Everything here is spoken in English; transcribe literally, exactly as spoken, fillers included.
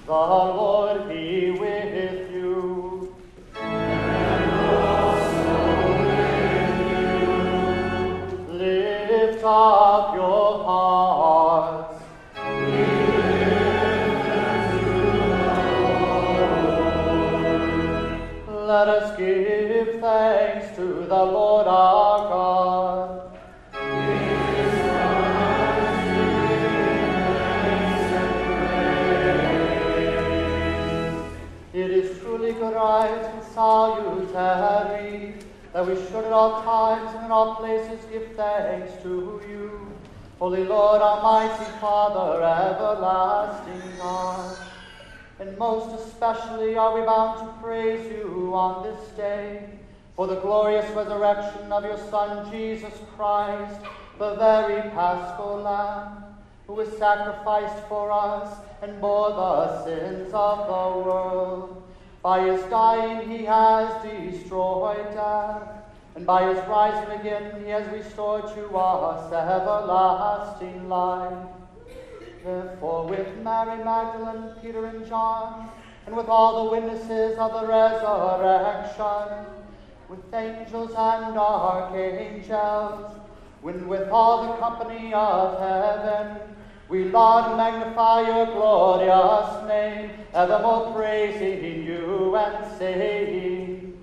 The Lord be with you. And also with you. Lift up your hearts. We lift them to the Lord. Let us give thanks to the Lord our God. It is truly good, right, and salutary that we should at all times and in all places give thanks to you, Holy Lord, Almighty Father, everlasting God. And most especially are we bound to praise you on this day for the glorious resurrection of your Son, Jesus Christ, the very Paschal Lamb, who was sacrificed for us and bore the sins of the world. By his dying he has destroyed death, and by his rising again he has restored to us everlasting life. Therefore, with Mary Magdalene, Peter, and John, and with all the witnesses of the resurrection, with angels and archangels, when with all the company of heaven, we laud and magnify your glorious name, evermore praising you and saying,